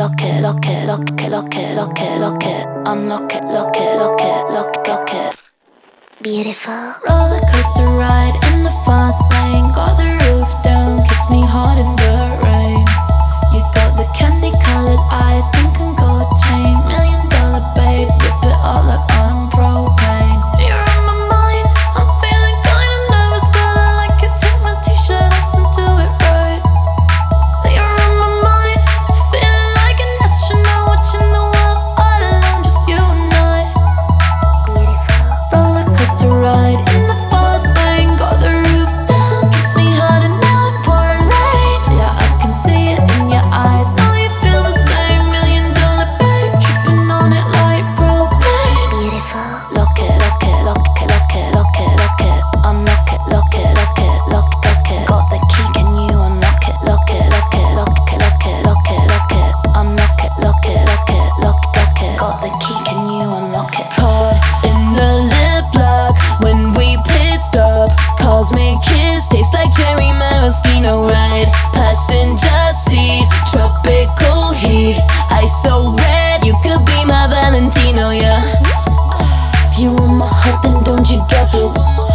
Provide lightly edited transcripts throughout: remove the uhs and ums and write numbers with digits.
lock it, lock it, lock it, lock it, lock it, lock it. Unlock it, lock it, lock it, lock it, lock it. Beautiful. Roller coaster ride in the fast lane. Got the roof down, kiss me hard in the rain. You got the candy colored eyes, pink and gold chain. $1,000,000 babe, whip it up like I'm propane. You're on my mind, I'm feeling kinda nervous, but I like it. Take my t-shirt off and do it right. You're on my mind, feeling like an astronaut, watching the world all alone, just you and I. Roller coaster ride in the fast lane. Got the roof down, kiss me hard and now it's pouring rain. Yeah, I can see it in your eyes. Now you feel the same. $1,000,000 babe, tripping on it like propane. Beautiful. Lock it, lock it, lock it, lock it, lock it, lock it. Unlock it, lock it, lock it, lock it, lock it. Got the key, can you unlock it? Lock it, lock it, lock it, lock it, lock it, lock it. Unlock it, lock it, lock it, lock it, lock it. Got the key, can you unlock it? Caught in the lip lock when we pit stop. Cosmic kiss tastes like cherry maraschino ride. Passenger seat, tropical heat. Ice so red, you could be my Valentino, yeah. If you want my heart, then don't you drop it.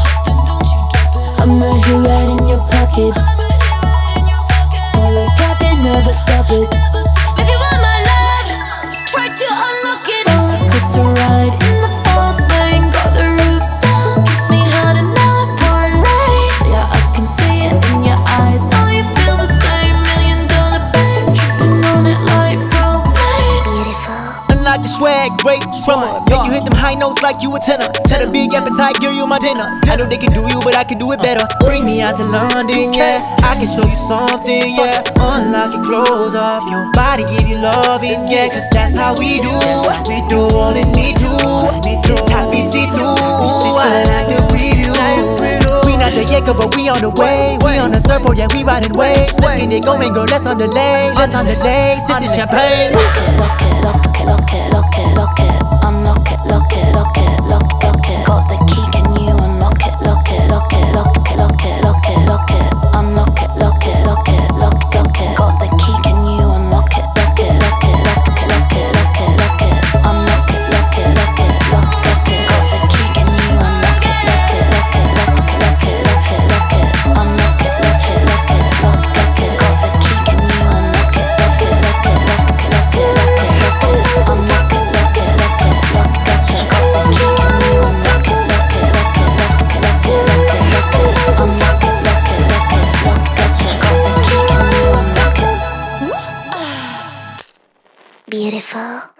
I'm right here, right in your pocket. Pull it back and never stop it. If you want my love, try to unlock it. Roller coaster ride in the fast lane. Got the roof down, kiss me hard and now it's pouring rain. Yeah, I can see it in your eyes. Now you feel the same. $1,000,000 babe, tripping on it like propane. Beautiful. Unlock the swag, great drummer. Make you hit them high notes like you a tenor. Set a big appetite, girl, you my dinner. I know they can do you, but I can do it better. Bring me out to London, yeah. I can show you something, yeah. Unlock your clothes off, your body give you loving, yeah. Cause that's how we do. We do all it need to. Happy see through. I like the preview. We not the Jacob, but we on the way. We on the surfboard, yeah, we riding waves. Let's get it going, girl, let's underlay. Let's underlay, sip this champagne. Lock it, lock it, lock it, lock it, lock it, lock it. Unlock it, lock it, lock it, lock it, lock it. Got the key, can you unlock it? Lock it, lock it, lock it, lock it, lock it, lock it. Unlock it, lock it, lock it, lock it, lock it. Got the key, can you unlock it? Lock it, lock it, lock it, lock it, lock it, lock it. Unlock it, lock it, lock it, lock it, lock it. Got the key, can you unlock it? Lock it, lock it, lock it, lock it, lock it, lock it. Unlock it, lock it, lock it, lock it, lock it. Got the key, can you unlock it? Lock it, lock it, lock it, lock it, lock it, lock it. Unlock it, lock it, lock it, lock it, lock it. Got the key, can you unlock it? Lock it, lock it, lock it, lock it, lock it, lock it. Unlock it, lock it, lock it, lock it, lock it. Got the key, can you unlock it? Beautiful.